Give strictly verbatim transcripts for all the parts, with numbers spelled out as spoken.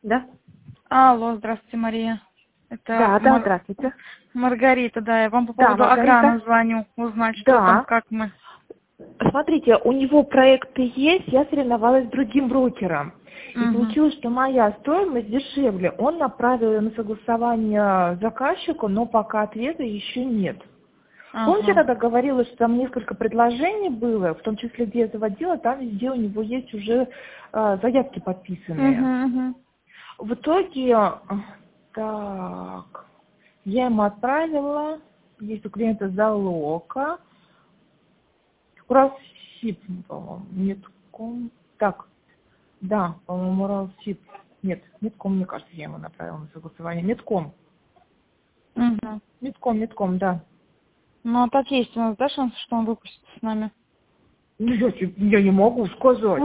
Да. Алло, здравствуйте, Мария. Это Да, да, Мар- здравствуйте. Маргарита, да, я вам по Да, поводу Аграна Маргарита. звоню, узнать, что там, Да. как мы. Смотрите, у него проекты есть, я соревновалась с другим брокером. И Угу. получилось, что моя стоимость дешевле. Он направил ее на согласование заказчику, но пока ответа еще нет. Помните, Ага. когда говорила, что там несколько предложений было, в том числе, где я заводила, там везде у него есть уже э, заявки подписанные. Угу, угу. В итоге, э, так, я ему отправила, есть у клиента залога, Уралсиб, по-моему, Метком, так, да, по-моему, Уралсиб, нет, Метком, мне кажется, я ему направила на согласование, Метком, Угу. Метком, Метком, да. Ну, а так есть у нас, да, шанс, что он выпустится с нами? Ну, я, те- я не могу сказать.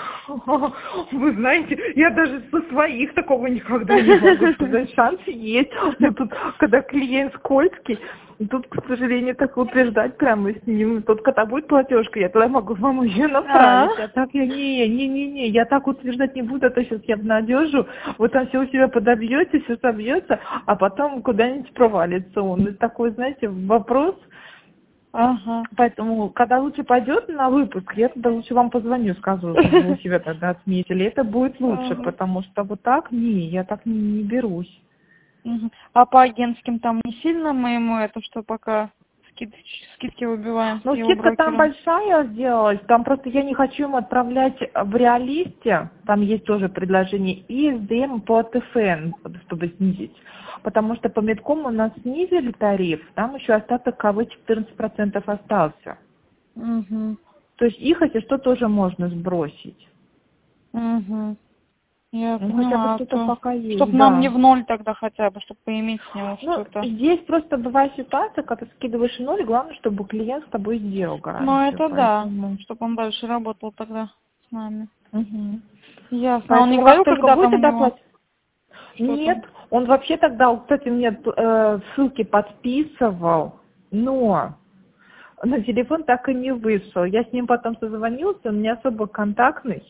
Вы знаете, я даже со своих такого никогда не могу сказать. Шансы есть. Но тут, когда клиент скользкий, тут, к сожалению, так утверждать прямо с ним. Тут, когда будет платежка, я тогда могу вам ее А? направить. А так я не, не, не, не, я так утверждать не буду, а то сейчас я обнадежу. Вы там все у себя подобьете, все собьется, а потом куда-нибудь провалится он. Это такой, знаете, вопрос. Ага. Поэтому, когда лучше пойдет на выпуск, я тогда лучше вам позвоню, скажу, чтобы вы себя тогда отметили. Это будет лучше, Ага. потому что вот так, не, я так не, не берусь. Мгм. А по агентским там не сильно мы ему это, что пока скид- скидки выбиваем с Ну, его скидка там брокером? большая сделалась, там просто я не хочу ему отправлять в реалисте, там есть тоже предложение, и эс дэ эм по тэ эф эн, чтобы снизить. Потому что по Медкому у нас снизили тариф, там еще остаток КВ четырнадцать процентов остался. Угу. То есть их, если что, тоже можно сбросить. Угу. Я Ну, хотя бы поняла, что-то то пока есть, чтоб нам не да. в ноль тогда хотя бы, чтобы поиметь с него Ну, что-то. здесь просто бывает ситуация, когда ты скидываешь ноль, главное, чтобы клиент с тобой сделал Ну гарантию, это да, поэтому... чтобы он дальше работал тогда с нами. Мгм. Ясно. А он не Поэтому как говорил, только когда там будете у него доплатить? что Нет, там? он вообще тогда, кстати, мне э, ссылки подписывал, но на телефон так и не вышел. Я с ним потом созвонился, он не особо контактный.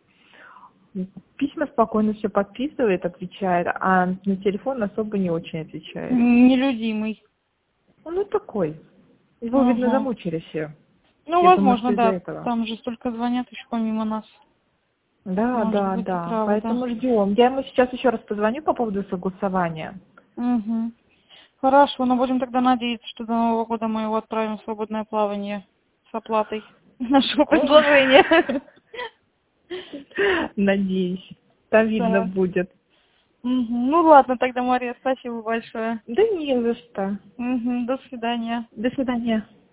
Письма спокойно все подписывает, отвечает, а на телефон особо не очень отвечает. Нелюдимый. Он ну такой. Его, видно, Ага. замучили все. Ну, Я думаю, возможно, что из-за да. этого. Там же столько звонят еще помимо нас. Да, Может да, быть и да. правда. Поэтому ждем. Я ему сейчас еще раз позвоню по поводу согласования. Угу. Хорошо, но будем тогда надеяться, что до Нового года мы его отправим в свободное плавание с оплатой нашего Ой. предложения. Надеюсь. Там видно Да. будет. Мгм. Ну ладно, тогда, Мария, спасибо большое. Да не за что. Мгм. До свидания. До свидания.